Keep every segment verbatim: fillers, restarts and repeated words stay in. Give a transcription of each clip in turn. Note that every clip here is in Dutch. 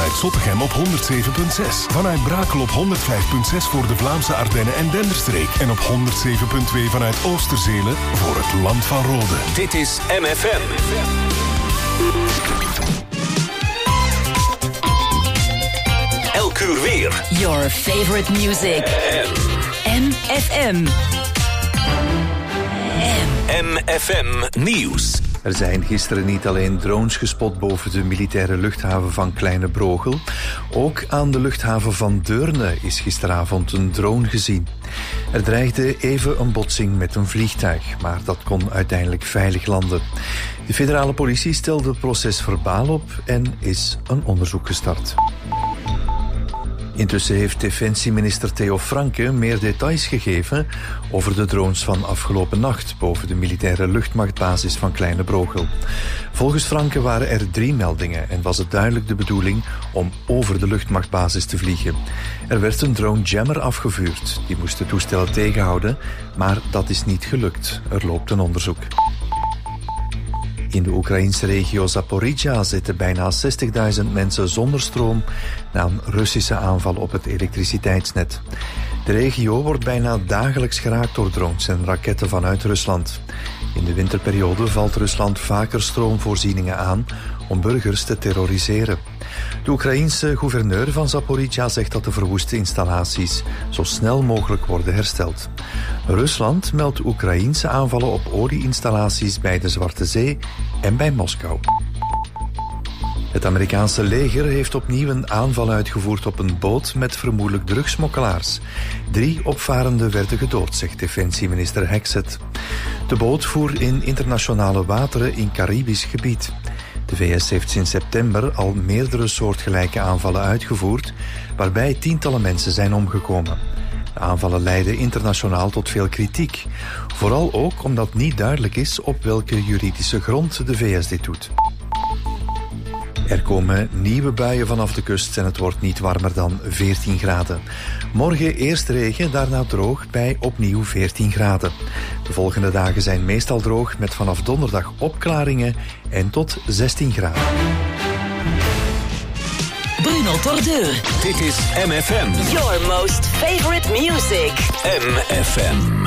vanuit Zottegem op honderd zeven komma zes. Vanuit Brakel op honderd vijf komma zes voor de Vlaamse Ardennen en Denderstreek. En op honderd zeven komma twee vanuit Oosterzelen voor het Land van Rode. Dit is M F M. Elk uur weer. Your favorite music. M F M. M F M Nieuws. Er zijn gisteren niet alleen drones gespot boven de militaire luchthaven van Kleine Brogel. Ook aan de luchthaven van Deurne is gisteravond een drone gezien. Er dreigde even een botsing met een vliegtuig, maar dat kon uiteindelijk veilig landen. De federale politie stelde procesverbaal op en is een onderzoek gestart. Intussen heeft defensieminister Theo Franke meer details gegeven over de drones van afgelopen nacht boven de militaire luchtmachtbasis van Kleine Brogel. Volgens Franke waren er drie meldingen en was het duidelijk de bedoeling om over de luchtmachtbasis te vliegen. Er werd een drone jammer afgevuurd. Die moest de toestellen tegenhouden, maar dat is niet gelukt. Er loopt een onderzoek. In de Oekraïnse regio Zaporizhia zitten bijna zestigduizend mensen zonder stroom na een Russische aanval op het elektriciteitsnet. De regio wordt bijna dagelijks geraakt door drones en raketten vanuit Rusland. In de winterperiode valt Rusland vaker stroomvoorzieningen aan om burgers te terroriseren. De Oekraïense gouverneur van Zaporizhia zegt dat de verwoeste installaties zo snel mogelijk worden hersteld. Rusland meldt Oekraïense aanvallen op olieinstallaties bij de Zwarte Zee en bij Moskou. Het Amerikaanse leger heeft opnieuw een aanval uitgevoerd op een boot met vermoedelijk drugsmokkelaars. Drie opvarenden werden gedood, zegt defensieminister Hexet. De boot voer in internationale wateren in Caribisch gebied. De V S heeft sinds september al meerdere soortgelijke aanvallen uitgevoerd, waarbij tientallen mensen zijn omgekomen. De aanvallen leiden internationaal tot veel kritiek. Vooral ook omdat niet duidelijk is op welke juridische grond de V S dit doet. Er komen nieuwe buien vanaf de kust en het wordt niet warmer dan veertien graden. Morgen eerst regen, daarna droog bij opnieuw veertien graden. De volgende dagen zijn meestal droog met vanaf donderdag opklaringen en tot zestien graden. Bruno Tordeur. Dit is M F M. Your most favorite music. M F M.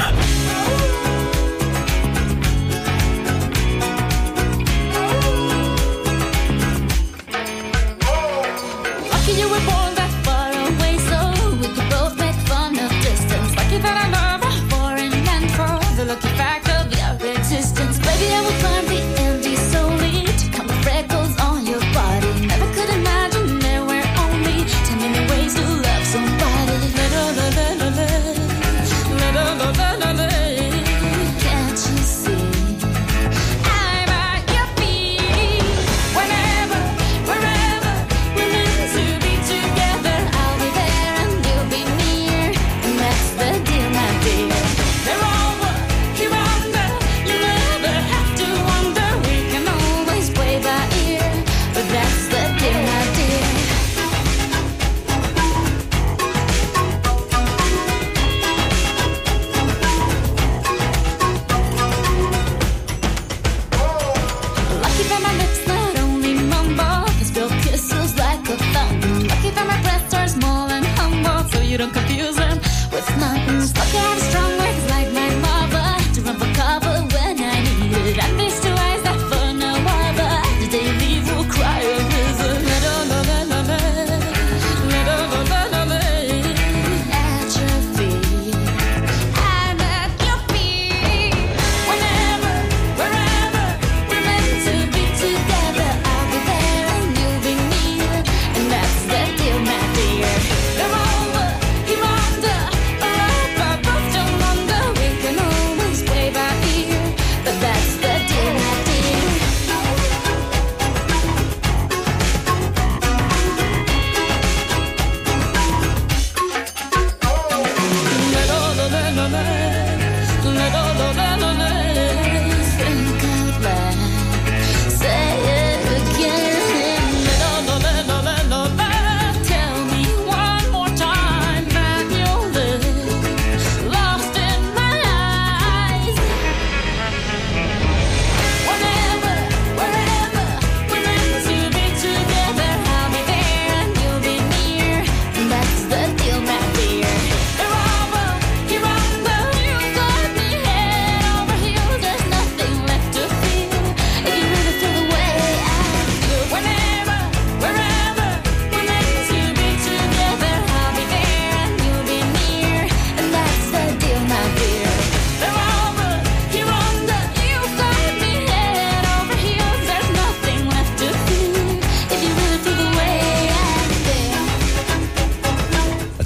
You were born that far away, so we could both make fun of distance. Lucky that I love a foreign land for the lucky fact of your existence. Baby, I will climb the Andes solely to come with freckles on your body. Never could imagine there were only ten million ways to love somebody. La la la la la la la la la la la.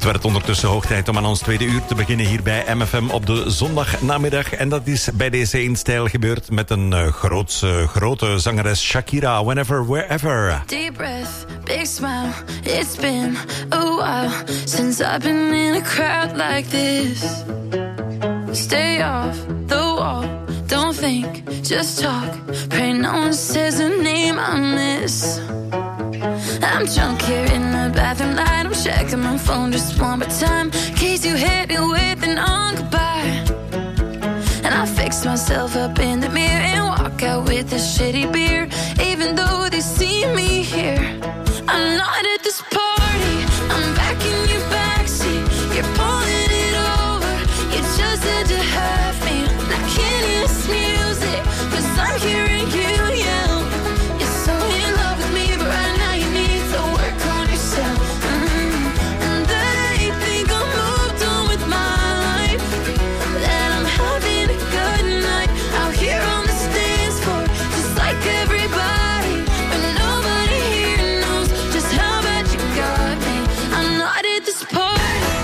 werd ondertussen hoog tijd om aan ons tweede uur te beginnen hier bij M F M op de zondagnamiddag. En dat is bij deze in stijl gebeurd met een uh, grootse, grote zangeres Shakira. Whenever, wherever. Deep breath, big smile. It's been a while since I've been in a crowd like this. Stay off the wall, don't think, just talk. Pray no one says a name I miss. I'm drunk here in the bathroom light. I'm checking my phone just one more time, in case you hit me with an on goodbye. And I fix myself up in the mirror and walk out with a shitty beer. Even though they see me here, I'm not at this party. I'm back in your backseat. You're pulling it over. You just had to have me. I can't hear this music, 'cause I'm hearing you yell. You're so in love with me, but right now you need to work on yourself. Mm-hmm. And they think I'm moved on with my life, that I'm having a good night out here on the dance floor, just like everybody. But nobody here knows just how bad you got me. I'm not at this party.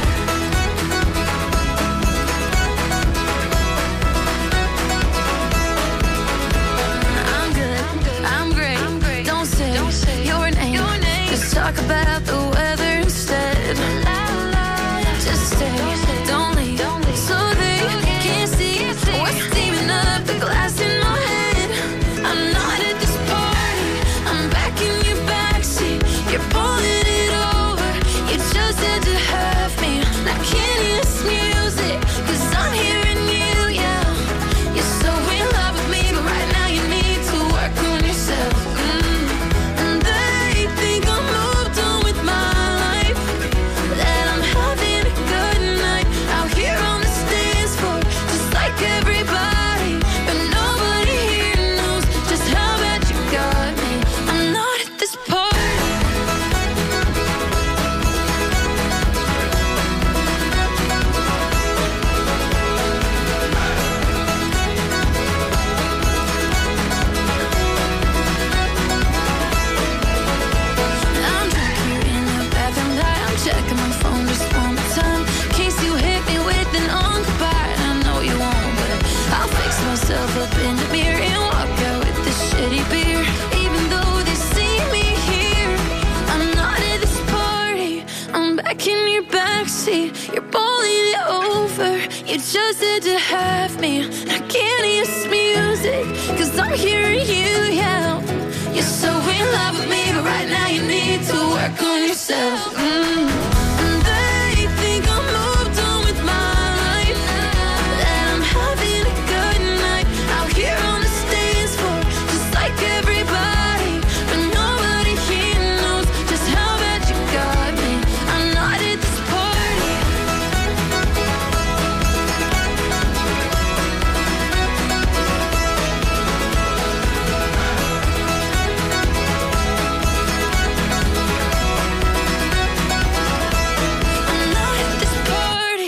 I'm good, I'm great. Don't say your name. Just talk about the weather instead. Just stay, don't leave, so they can't see what's steaming up the glass in my head. I'm not at this party. I'm back in your backseat. You're pulling it over. You just had to have me. I can't hear this music, 'cause I'm hearing you yell. You're so in love with me, but right now you need to work on yourself. Mm. And they think I'm moved on with my life, that I'm having a good night out here on the dance floor, just like everybody. But nobody here knows just how bad you got me. I'm not at this party. I'm drunk here in the bathroom light. I'm checking my phone just one more time, in case you hit me with an on goodbye. I know you won't, but I'll fix myself up in the mirror and walk out with this shitty beer. Even though they see me here, I'm not at this party. I'm back in your backseat. You're pulling it over. You just had to have me. I can't hear this music, 'cause I'm hearing you yell. You're so in love with me, but right now you need to work on yourself. Mm. And they think I'm moved on with my life, that I'm having a good night out here on the dance floor, just like everybody. But nobody here knows just how bad you got me. I'm not at this party. I'm not at this party.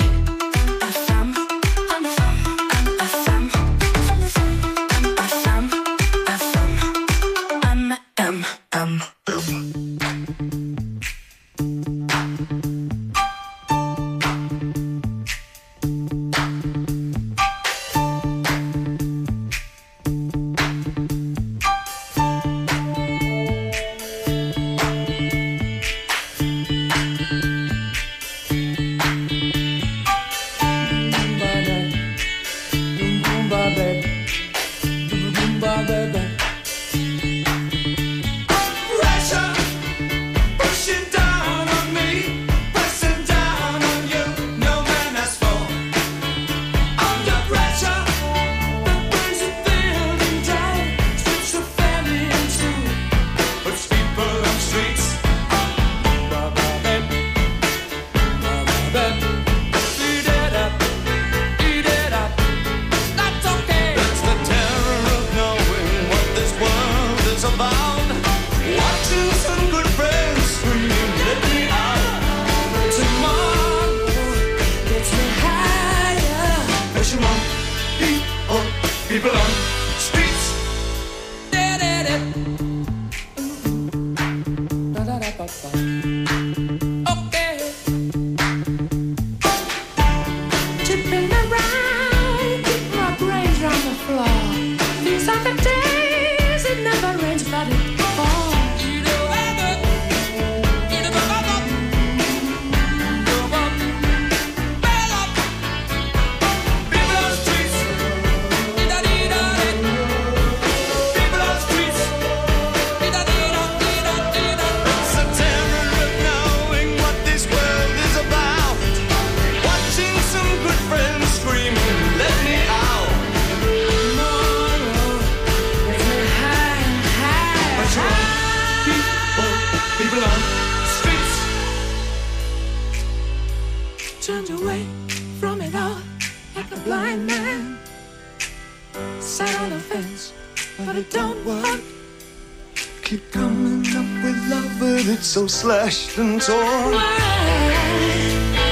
but it don't work. Keep coming up with love, but it's so slashed and torn. Why?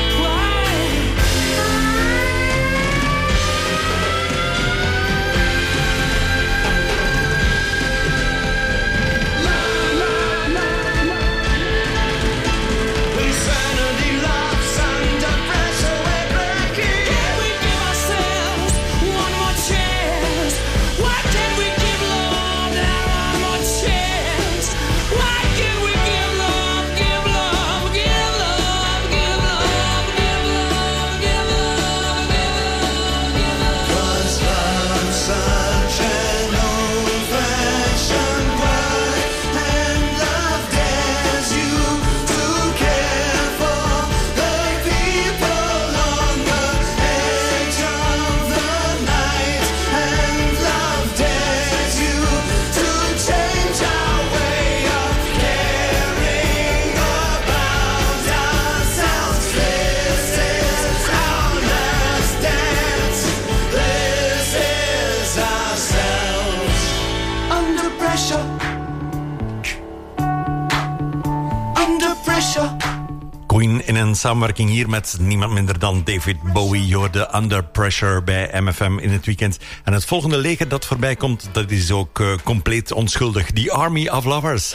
Queen in een samenwerking hier met niemand minder dan David Bowie. Je hoorde Under Pressure bij M F M in het weekend. En het volgende leger dat voorbij komt, dat is ook uh, compleet onschuldig. The Army of Lovers.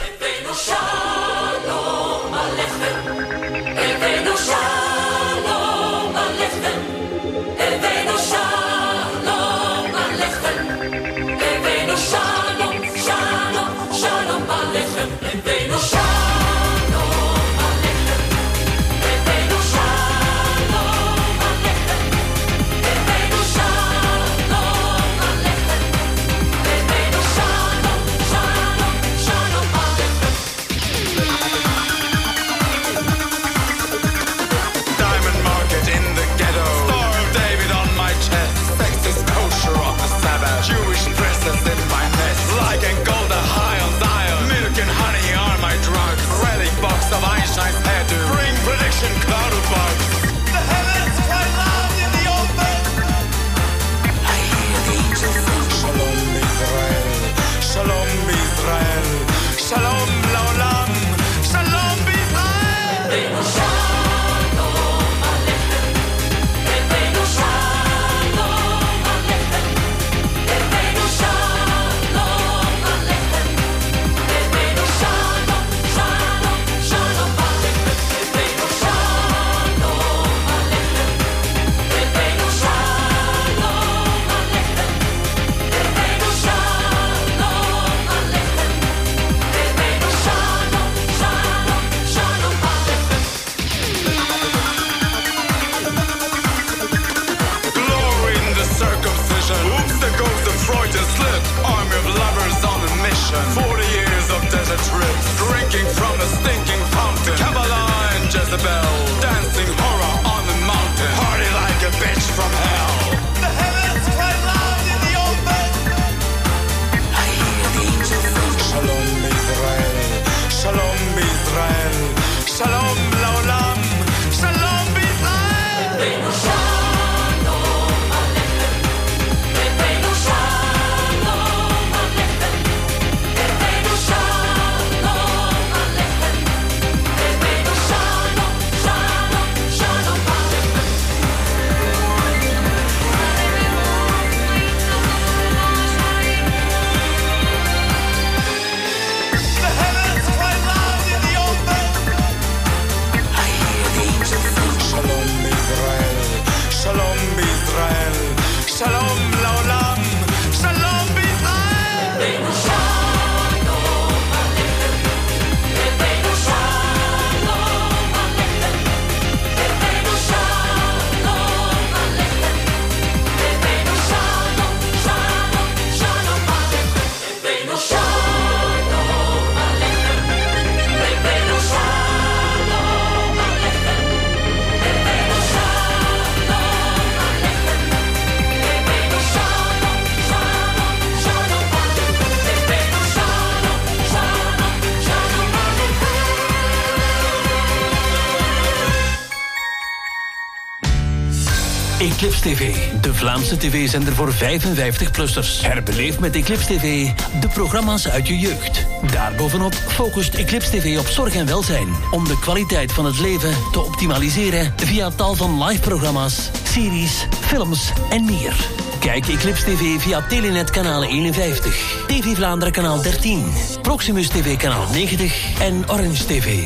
Eclipse T V, de Vlaamse tv-zender voor vijfenvijftig-plussers. Herbeleef met Eclipse T V de programma's uit je jeugd. Daarbovenop focust Eclipse T V op zorg en welzijn, om de kwaliteit van het leven te optimaliseren via tal van live-programma's, series, films en meer. Kijk Eclipse T V via Telenet kanaal eenenvijftig, T V Vlaanderen kanaal dertien, Proximus T V kanaal negentig en Orange T V.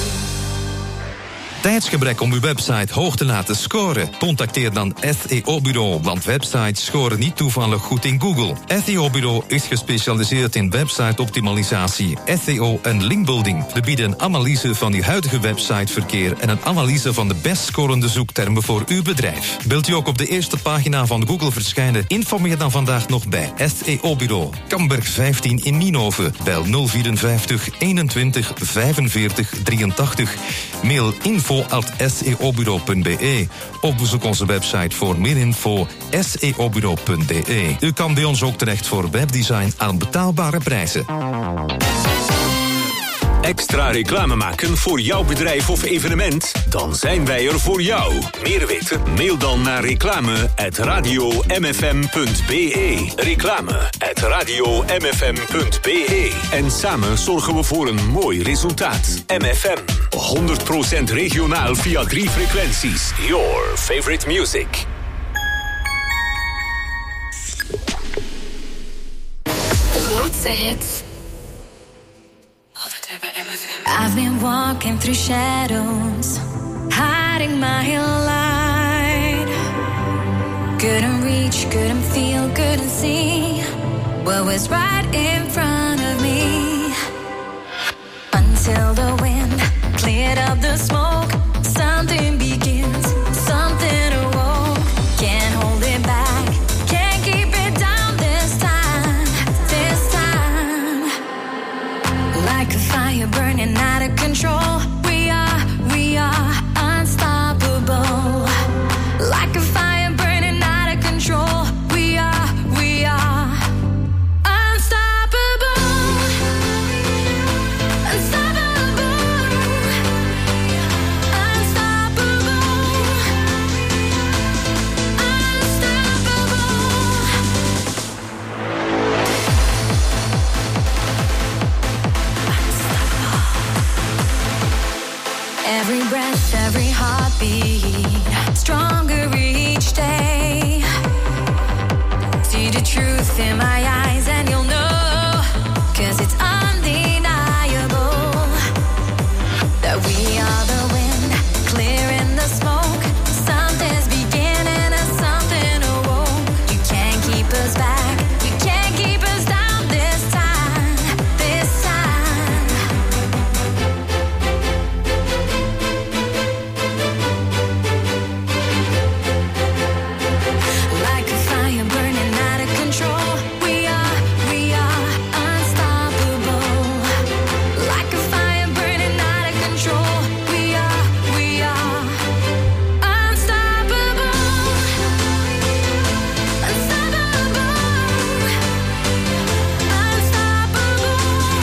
Tijdsgebrek om uw website hoog te laten scoren? Contacteer dan S E O-bureau, want websites scoren niet toevallig goed in Google. S E O-bureau is gespecialiseerd in website-optimalisatie, S E O en linkbuilding. We bieden een analyse van uw huidige websiteverkeer en een analyse van de best scorende zoektermen voor uw bedrijf. Wilt u ook op de eerste pagina van Google verschijnen? Informeer dan vandaag nog bij S E O-bureau. Kamberg vijftien in Nienhoven. Bel nul vierenvijftig eenentwintig vijfenveertig drieëntachtig. Mail info at s e o bureau punt b e of bezoek onze website voor meer info s e o bureau punt b e. U kan bij ons ook terecht voor webdesign aan betaalbare prijzen. Extra reclame maken voor jouw bedrijf of evenement? Dan zijn wij er voor jou. Meer weten? Mail dan naar reclame at radio m f m punt b e. Reclame at radio m f m punt b e. En samen zorgen we voor een mooi resultaat. M F M, honderd procent regionaal via drie frequenties. Your favorite music. Grootste hits. I've been walking through shadows, hiding my light. Couldn't reach, couldn't feel, couldn't see what was right in front of me. Until the wind cleared up the smoke, something begins, something awoke. Can't hold it back, can't keep it down this time, this time. Like a fire burning out of control, we are, we are unstoppable. Like a fire burning out of control, we are, we are unstoppable. Unstoppable. Unstoppable. Every breath, every heartbeat, stronger each day. See the truth in my eyes and you'll know, 'cause it's undeniable that we are the wind, clearing the smoke. Something's beginning and something awoke. You can't keep us back, you can't keep us down this time, this time. Like a fire burning out of control, we are, we are unstoppable. Like a fire burning out of control, we are, we are unstoppable. Unstoppable. Unstoppable.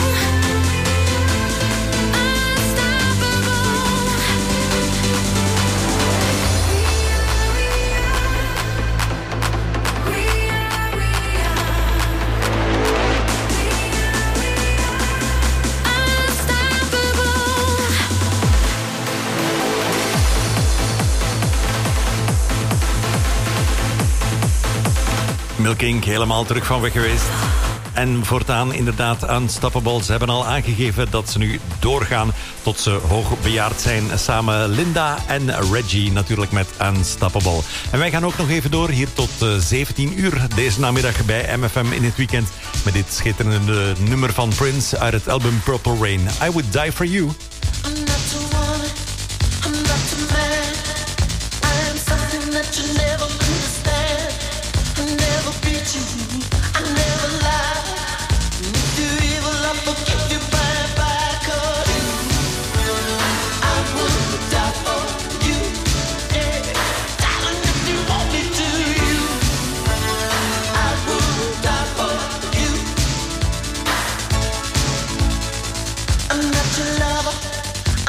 Milk Inc. helemaal terug van weg geweest. En voortaan inderdaad Unstoppable. Ze hebben al aangegeven dat ze nu doorgaan tot ze hoogbejaard zijn. Samen Linda en Reggie natuurlijk met Unstoppable. En wij gaan ook nog even door hier tot uh, zeventien uur deze namiddag bij M F M in het weekend. Met dit schitterende nummer van Prince uit het album Purple Rain. I Would Die For You. I'm not the woman, I'm not the man. I am something that you never understand. I never beat you, I never lie. If you're evil, I forgive you, bye bye. 'Cause I would die for you, yeah. Darling, if you want me to, you, I would die for you. I'm not your lover,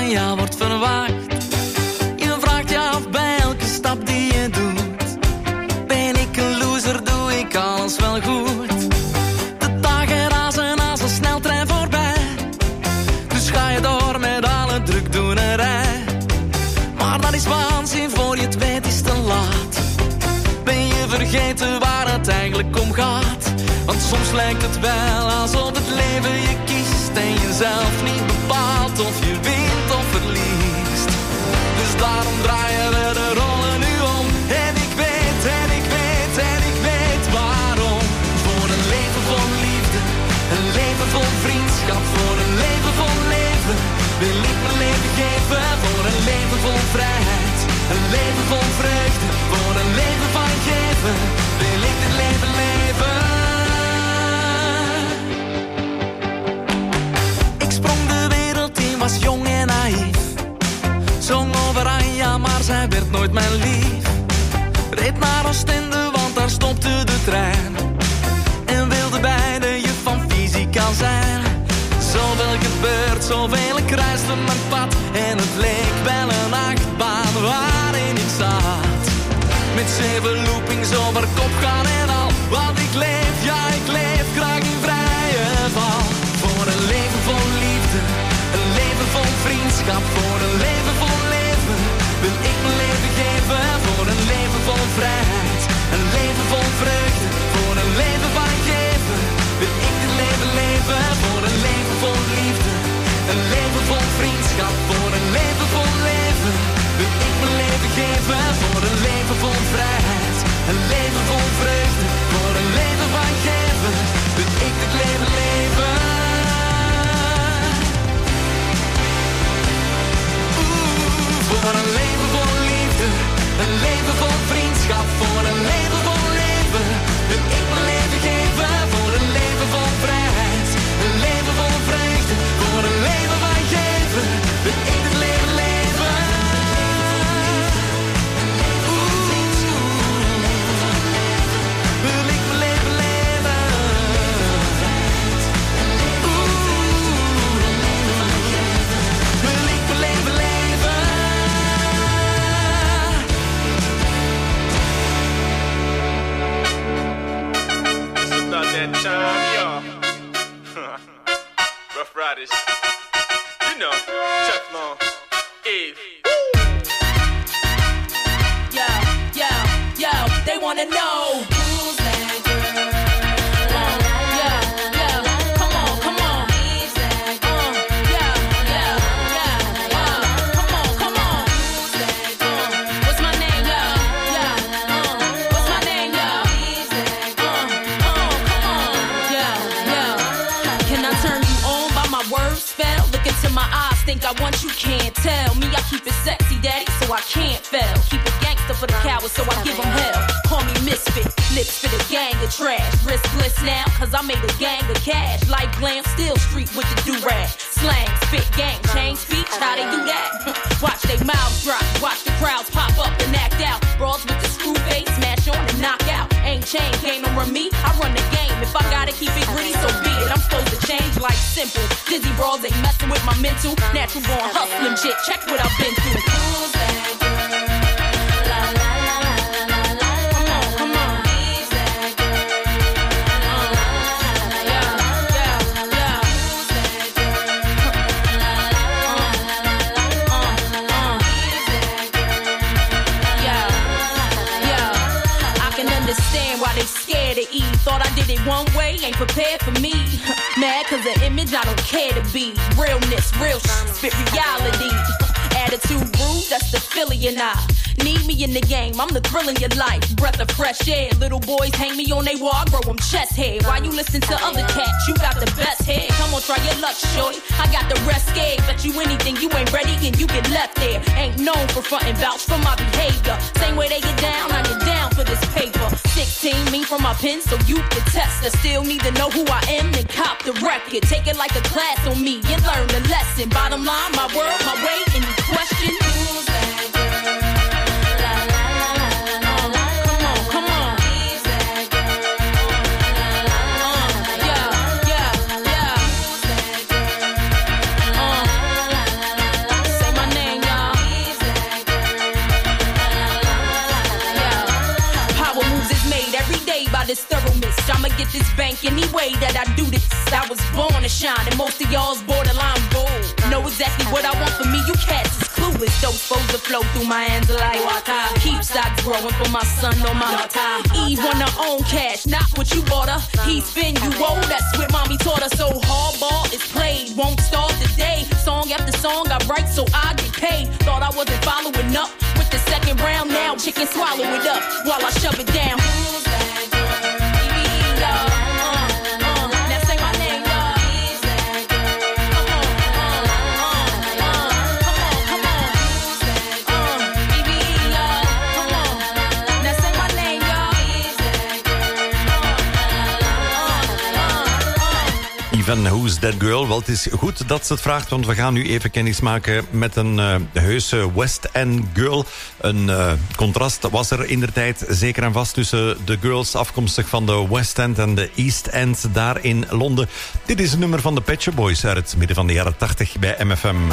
van jou wordt verwacht. Je vraagt je af bij elke stap die je doet. Ben ik een loser, doe ik alles wel goed. De dagen razen als een sneltrein voorbij. Dus ga je door met alle drukdoenerij. Maar dat is waanzin, voor je het weet is te laat. Ben je vergeten waar het eigenlijk om gaat? Want soms lijkt het wel alsof het leven je kiest en je zelf niet bepaalt of je wint of verliest. Dus daarom draaien we de rollen nu om. En ik weet, en ik weet, en ik weet waarom. Voor een leven vol liefde, een leven vol vriendschap. Voor een leven vol leven wil ik mijn leven geven. Voor een leven vol vrijheid, een leven vol vreugde. Voor een leven van geven wil ik dit leven leven. Ik sprong de wereld in, was jong en naïef. Zong over Anja, maar zij werd nooit mijn lief. Reed naar Oostende, want daar stopte de trein. En wilde bij de juf van fysica zijn. Zoveel gebeurt, zoveel kruiste mijn pad. En het leek wel een achtbaan waarin ik zat. Met zeven loopings over kop gaan en al. Want ik leef, ja ik leef graag in vrije val. Voor een leven vol liefde, een leven vol vriendschap. Voor een leven vol leven wil ik mijn leven geven. Voor een leven vol vrijheid, een leven vol vreugde. Voor een leven van geven wil ik dit leven leven. Voor een leven vol liefde, een leven vol vriendschap. Voor een leven vol leven wil ik mijn leven geven. Voor een leven vol vrijheid, een leven vol vreugde. Voor een leven van geven wil ik dit leven leven. Oeh, voor een leven vol liefde, een leven vol vriendschap. Voor een leven vol leven wil ik mijn leven geven. Voor een leven vol vrijheid, een leven vol vreugde. Voor een leven van geven wil ik dit leven leven. Wil ik mijn leven leven. Oeh, wil ik mijn leven leven. It's about that time, y'all. Rough Riders. You know, Teflon, Eve. Yo, yo, yo, they wanna know who's that girl? Uh, yeah, yeah, come on, come on. Who's that girl? Uh, yeah, yeah, yeah, uh, come on, come on. Who's that girl? Uh, what's my name, yo? Yeah, uh, what's my name, yo? Who's that girl? Uh, uh, come on. Yeah, yeah. Can I turn you on by my words spell? Look into my eyes, think I want you, can't tell. Me, I keep it sexy, daddy, so I can't fail. Keep it gangster for the cowards, so I give them hell. Call me misfit, lips for the gang of trash. Riskless now, cause I made a gang of cash. Like glam, still street with the do-rag. Slang, spit, gang, change speech, how they do that? Watch they mouths drop, watch the crowds pop up and act out. Brawls with the screw face, smash on and knock out. Ain't chain, game don't run me, I run the game. If I gotta keep it gritty, so be it. I'm supposed to change like simple. Dizzy brawls ain't messing with my mental. Natural born hustling shit, check what I've been through. Who's that girl? La la la la la la. Come on, come on. Who's that girl? Uh, yeah, yeah, yeah. Who's that girl? La la la la la la. Uh, uh. Who's that girl? Yeah, yeah. I can understand why they scared to eat. Thought I did it one way, ain't prepared for me. Mad cause the image I don't care to be. Realness, real shit, spit reality. Attitude rude, that's the Philly and I. Need me in the game, I'm the thrill in your life. Breath of fresh air, little boys hang me on they wall, I grow them chest hair. Why you listen to other cats? You got the best head. Come on, try your luck, shorty. I got the rest scared. Bet you anything, you ain't ready and you get left there. Ain't known for frontin' vouch for my behavior. Same way they get down, I get down for this paper. sixteen, me from my pen, so you can test. I still need to know who I am and cop the record. Take it like a class on me and learn the lesson. Bottom line, my world, my way, any question? Who's that girl? La la la la la la. Come on, come on. Who's that girl? La la la la la. Yeah, yeah, yeah. Who's that girl? Uh, la la la la la. I do this. I was born to shine, and most of y'all's borderline bold. Know exactly what I want for me, you cats is clueless. Those foes that flow through my hands like water. Keep stocks growing for my son on my daughter. Eve on her own cash, not what you bought her. He spin you old, that's what mommy taught her. So hardball is played, won't start today. Song after song I write so I get paid. Thought I wasn't following up with the second round. Now chicken swallow it up while I shove it down. Van Who's That Girl? Wel, het is goed dat ze het vraagt, want we gaan nu even kennis maken met een uh, heuse West End girl. Een uh, contrast was er indertijd zeker en vast tussen de girls afkomstig van de West End en de East End daar in Londen. Dit is een nummer van de Pet Shop Boys uit het midden van de jaren tachtig bij M F M.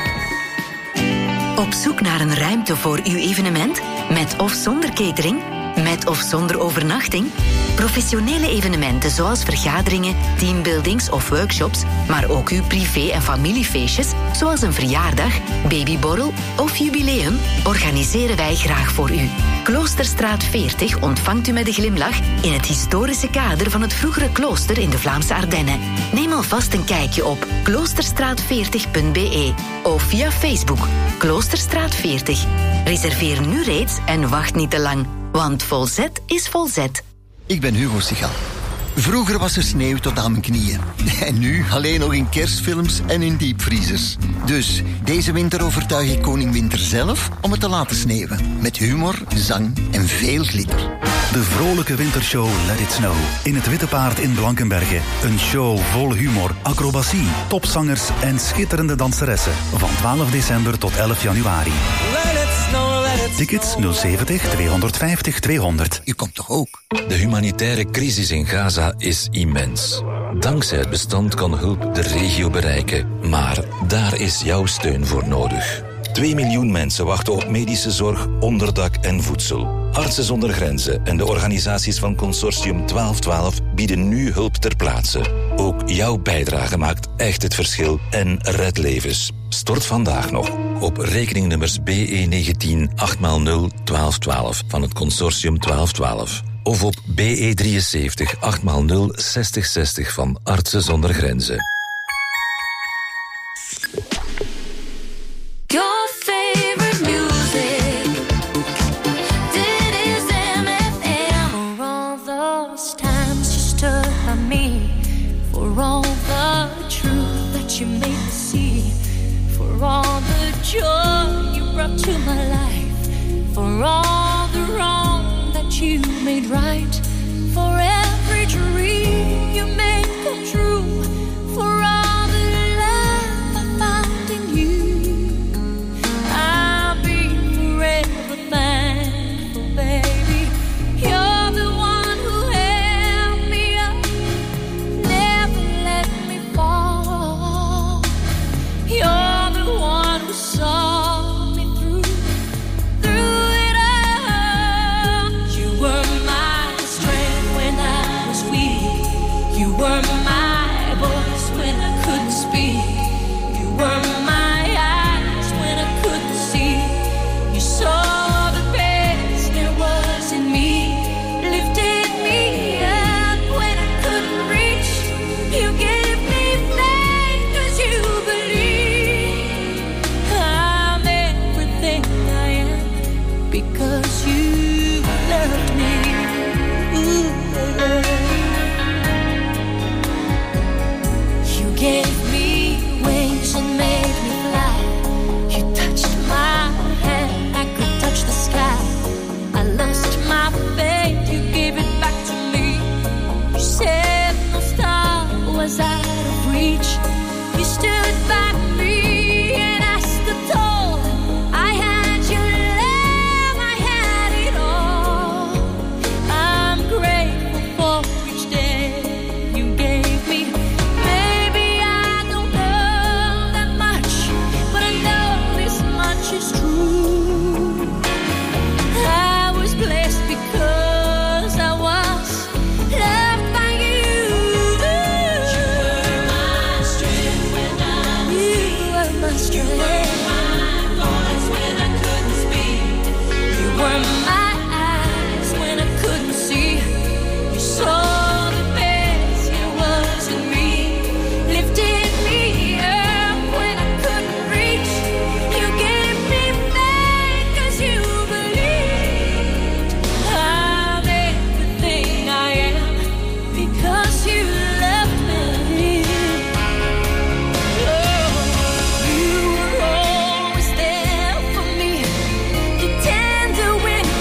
Op zoek naar een ruimte voor uw evenement? Met of zonder catering? Met of zonder overnachting? Professionele evenementen zoals vergaderingen, teambuildings of workshops, maar ook uw privé- en familiefeestjes, zoals een verjaardag, babyborrel of jubileum, organiseren wij graag voor u. Kloosterstraat veertig ontvangt u met een glimlach in het historische kader van het vroegere klooster in de Vlaamse Ardennen. Neem alvast een kijkje op kloosterstraat veertig punt b e of via Facebook Kloosterstraat veertig. Reserveer nu reeds en wacht niet te lang, want volzet is volzet. Ik ben Hugo Sigal. Vroeger was er sneeuw tot aan mijn knieën. En nu alleen nog in kerstfilms en in diepvriezers. Dus deze winter overtuig ik koning Winter zelf om het te laten sneeuwen. Met humor, zang en veel glitter. De vrolijke wintershow Let It Snow. In het Witte Paard in Blankenberge. Een show vol humor, acrobatie, topzangers en schitterende danseressen. Van twaalf december tot elf januari. Let it snow, let it Tickets nul zeventig tweehonderdvijftig tweehonderd. U komt toch ook? De humanitaire crisis in Gaza is immens. Dankzij het bestand kan hulp de regio bereiken. Maar daar is jouw steun voor nodig. Twee miljoen mensen wachten op medische zorg, onderdak en voedsel. Artsen zonder Grenzen en de organisaties van Consortium twaalf twaalf bieden nu hulp ter plaatse. Ook jouw bijdrage maakt echt het verschil en redt levens. Stort vandaag nog op rekeningnummers B E negentien acht nul nul twaalf twaalf van het Consortium twaalf twaalf. Of op B E drieënzeventig acht nul nul zestig zestig van Artsen zonder Grenzen. Your favorite music, that is M F M. For all those times you stood by me, for all the truth that you made me see, for all the joy you brought to my life, for all the wrong that you made right, for every dream you made come true, for all the love I found in you. I'll be forever thankful, baby. You're the one who held me up, never let me fall. You're the one who saw me through, through it all. You were my strength when I was weak. You were my voice when I couldn't speak. You were my eyes when I couldn't see. You saw the best there was in me, lifted me up when I couldn't reach. You gave me faith 'cause you believe I'm everything I am because you loved me. Ooh. You gave me wings and made me fly. You touched my hand, I could touch the sky. I lost my faith, you gave it back to me. You said no star was out of reach. You stood by me and I stood tall. I had your love, I had it all. I'm grateful for each day you gave me. Maybe I don't know that much, but I know this much is true. I was blessed because I was loved by you. You were my strength when I was weak. You were my strength. You were my voice when I couldn't speak. You were my eyes when I couldn't see. You saw the best there was in me, lifted me up when I couldn't reach. You gave me faith 'cause you believed I'm everything I am because you loved me. Oh, you were always there for me, the tender wind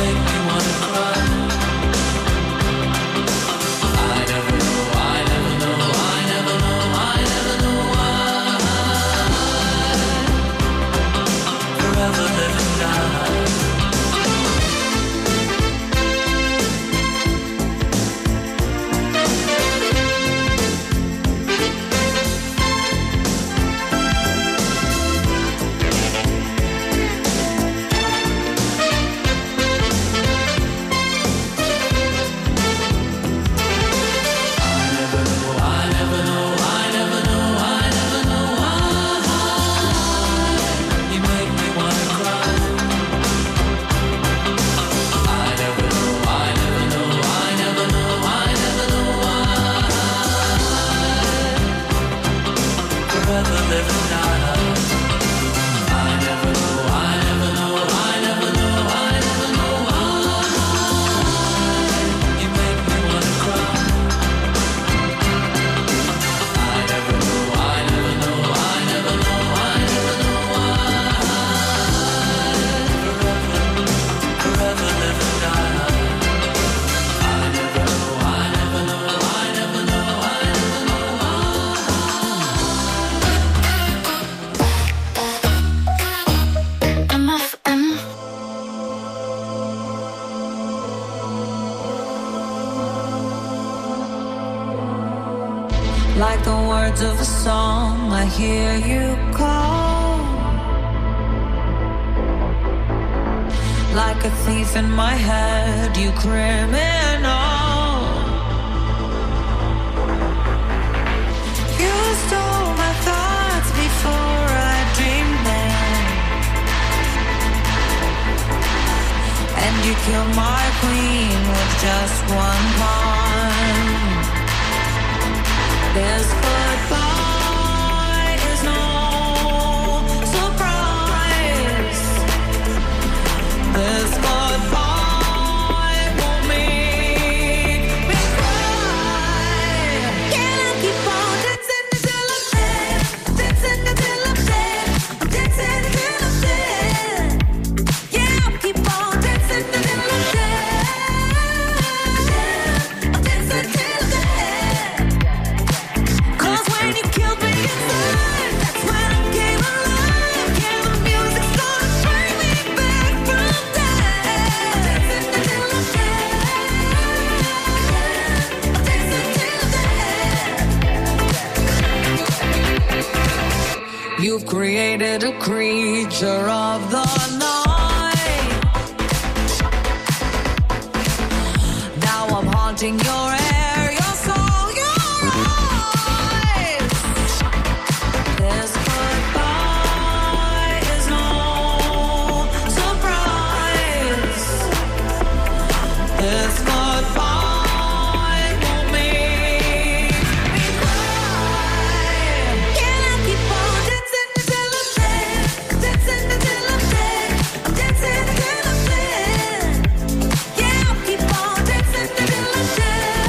make me wanna cry. I never know, I never know, I never know, I never know why. Forever live and die. Like the words of a song, I hear you call. Like a thief in my head, you criminal. You stole my thoughts before I dreamed them, and you killed my queen with just one pawn. This goodbye is no surprise. This goodbye won't make me cry. Can I keep on dancing until I'm dead? Dancing until I'm dead. Dancing until I'm dead. Yeah, I'll keep on dancing until I'm dead. I'll dance until I'm dead. When you killed me inside, that's when I came alive. Yeah, the music started bringing me back from death. Dancing until I'm dead. Dancing until I'm dead. You've created a creature of the night. Now I'm haunting your air, your soul, your eyes. This goodbye is no surprise. This goodbye won't make me cry. Can I keep on dancing until I'm dead? Dancing until I'm dead. Dancing until I'm dead. Yeah, I'll keep on dancing until I'm dead.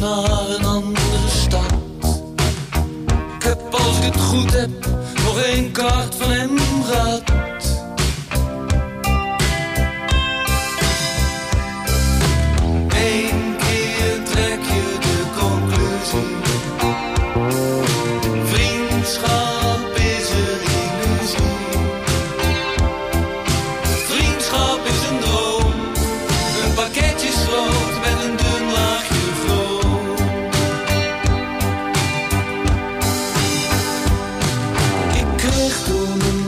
naar een andere stad. Ik heb, als ik het goed heb, nog één kaart van hem gehad. Eén keer trek je de conclusie. Vriendschap is een illusie. Vriendschap is een droom. Een pakketje schroot met een dun laagje vroom. Ik kreeg door mijn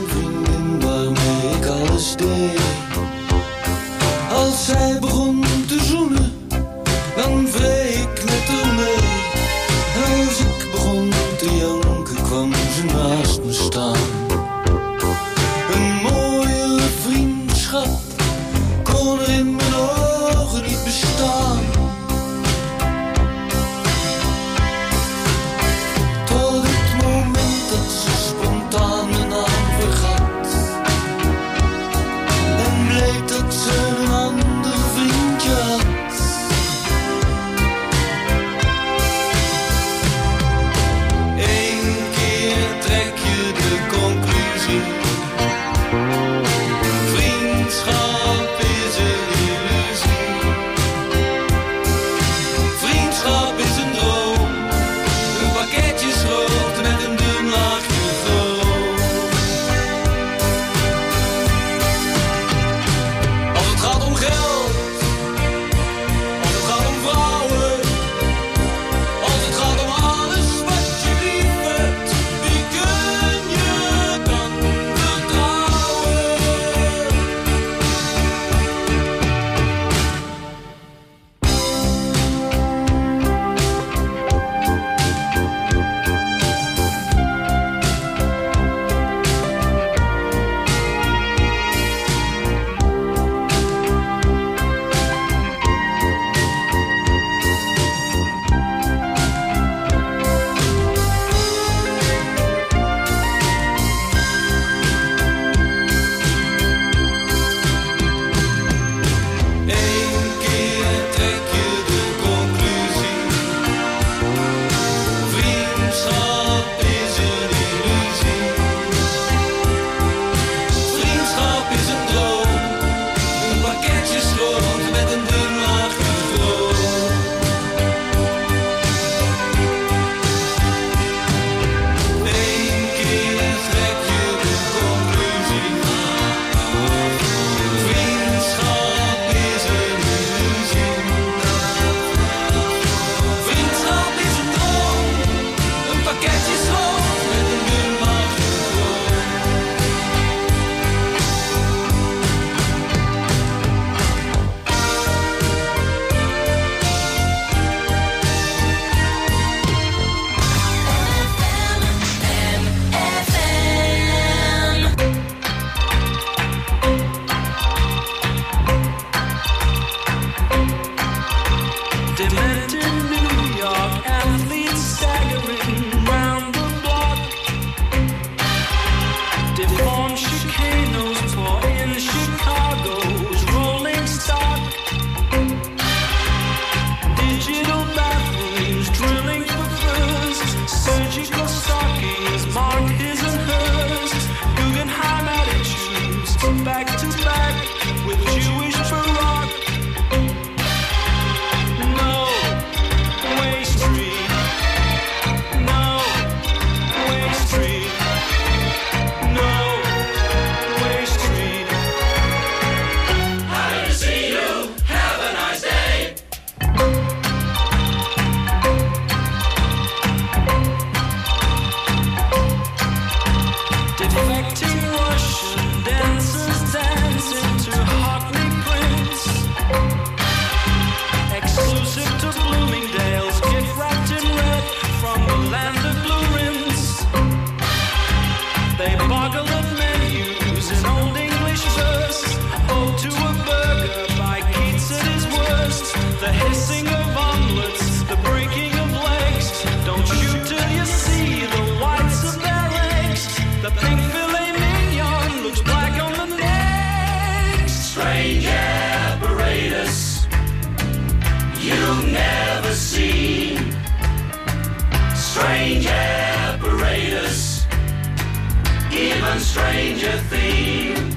one stranger theme.